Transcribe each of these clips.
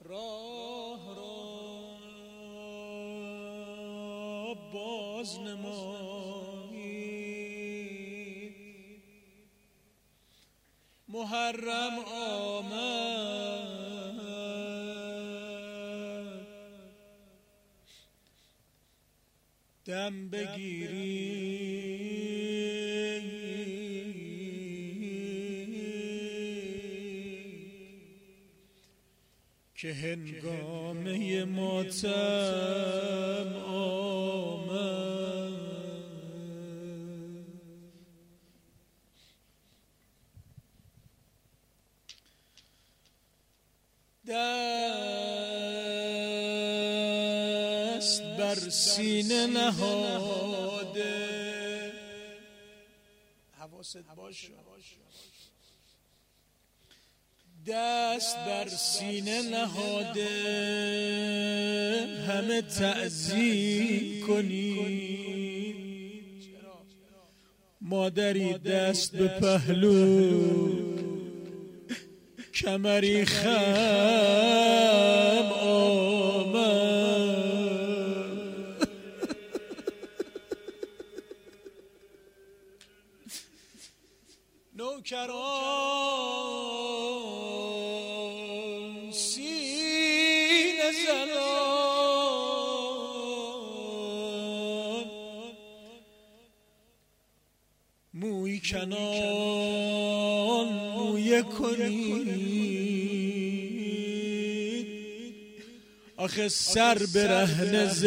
راه را باز نمایید. محرم آمد دم بگیرید که هنگامه ماتم آمد. دست بر سینه نهاده، حواست باشه، دست بر سینه نهاده همه تعظیم کنید. مادری دست به پهلو، کمری خم آمد. نوکران سینه زنان، موی کنان مویه کنید. آخه سر برهنه ز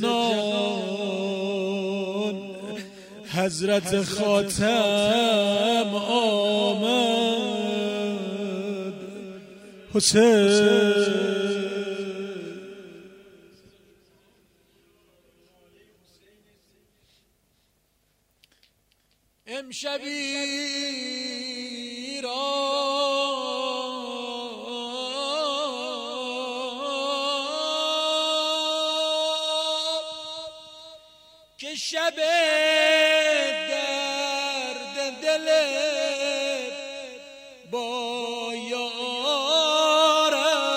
جنان حضرت خاتم آمد. حسین امشبی را که شب درد دل با یار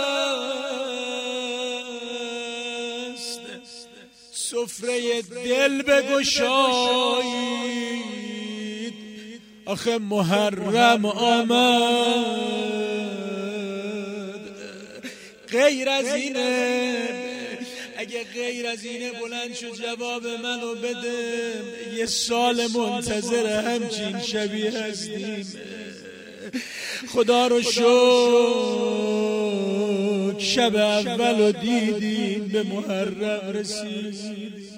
است، سفره دل بگشایید. آخه محرم آمد. غیر از اینه، اگه غیر از اینه بلند شد جواب منو بده. یه سال منتظر همچین شبی هستیم. خدا رو شکر شب اولو دیدیم، به محرم رسیدیم.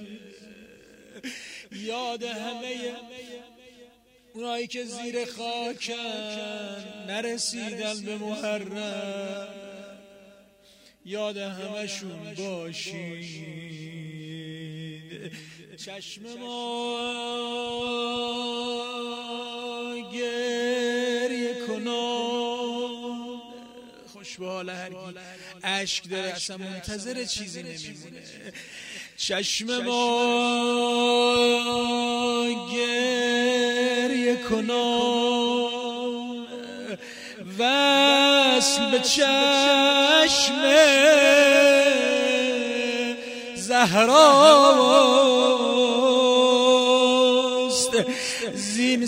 یاد همه اونایی که زیر خاکن نرسیدن به محرم، یاد همشون باشید. چشم ما گریه کنان، خوش به حال هر کی اشک داره اصلا منتظر چیزی نمیمونه. چشم ما گریه کنان، وصل به چشم زهراست. زین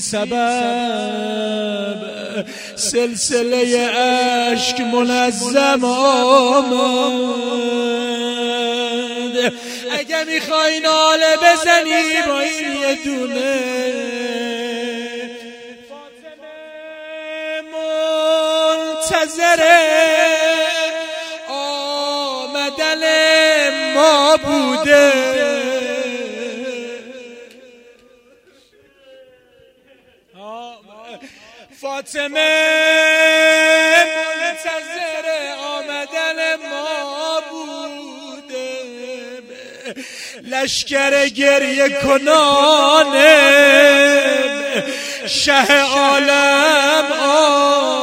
سبب سلسله اشک منظم آمد. اگه میخوای ناله بزنی با این یه دونه، فاطمه منتظر آمدن ما بوده. فاطمه منتظر آمدن ما بوده. لشکر گریه کنان شه عالم